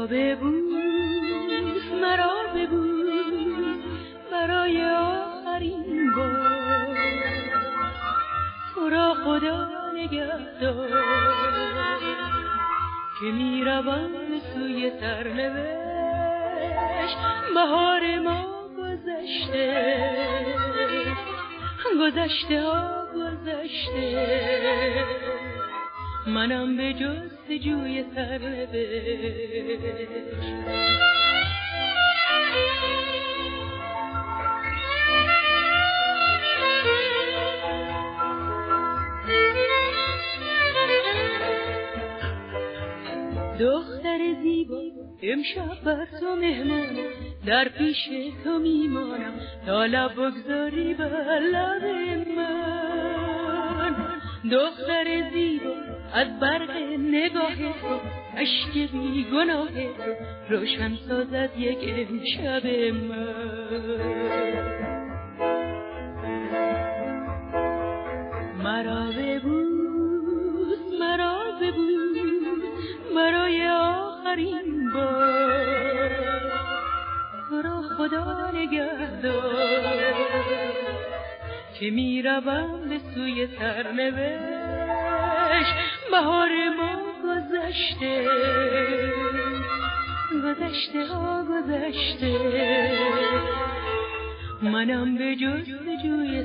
ببوس مرا ببوس برای آخرین بار، تو را خدا نگهدار که میروم به سوی سرنوشت. بهار ما گذشته، گذشته ها گذشته، منم به جستجوی سرنوشت. دختر زیبا امشب بر تو مهمان، در پیش تو میمانم تا لب بگذاری بر لب من. دختر زیبا از برق نگاه تو، اشک بی گناه تو روشن سازد یک امشب من. مرا ببوس مرا ببوس برای آخرین بار، تو را خدا نگهدار که میروم به سوی سرنوشت. بهار ما گذشته، گذشته ها گذشته، منم به جستجوی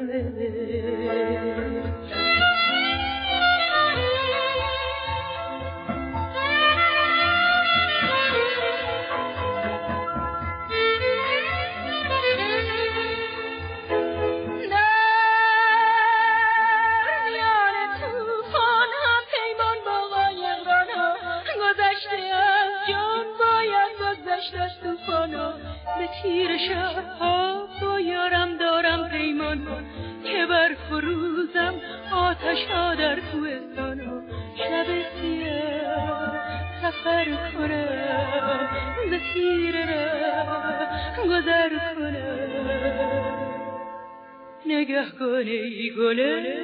سرنوشت. به تیر شب‌ها با یارم دارم پیمان، که بر فروزم آتش ها در کوهستان. شب سیاه سفر کنم، به تیر ره گذر کنم. نگه کن ای گل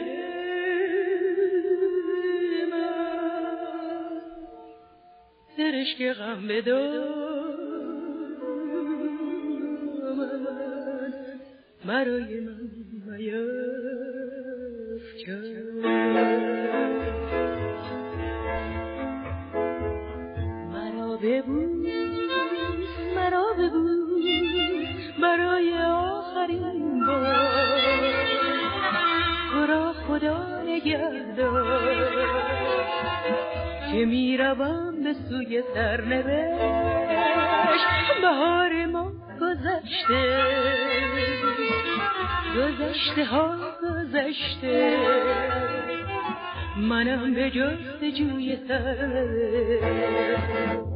من، سرشک غم بدار برای من میفکن. مرا ببوس مرا ببوس برای آخرین بار، تو را خدا نگهدار که میروم به سوی سرنوشت. بهار ما گذشته، گذشته ها گذشته، منم به جستجوی سرنوشت.